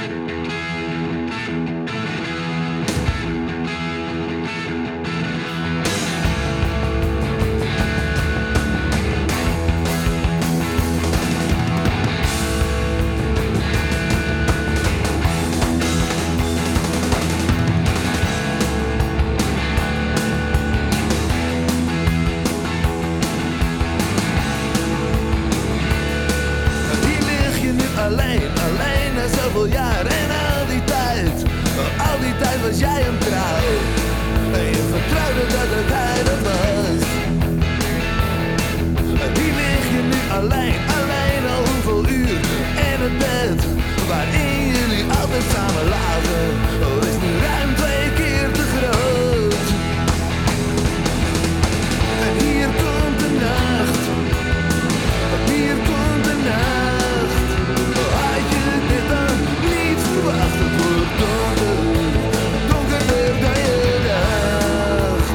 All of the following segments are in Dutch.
Alleen na zoveel jaar en al die tijd was jij hem trouw. En je vertrouwde dat het hij dat was. Hier lig je nu alleen al hoeveel uur in het bed waarin jullie altijd samen lagen. Is nu ruim 2 keer te groot. En hier komt de nacht. Hier komt de nacht. Had je dit dan niet verwacht? Het wordt donker, donkerder dan je dacht.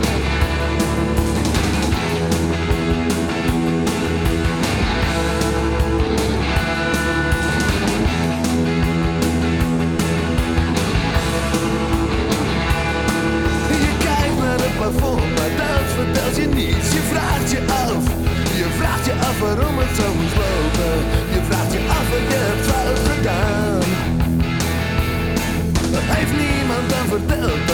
Je kijkt naar het plafond, maar dat vertelt je niets. Je vraagt je af waarom het zo moest lopen. Je vraagt je af wat je hebt fout gedaan. Heeft niemand dan verteld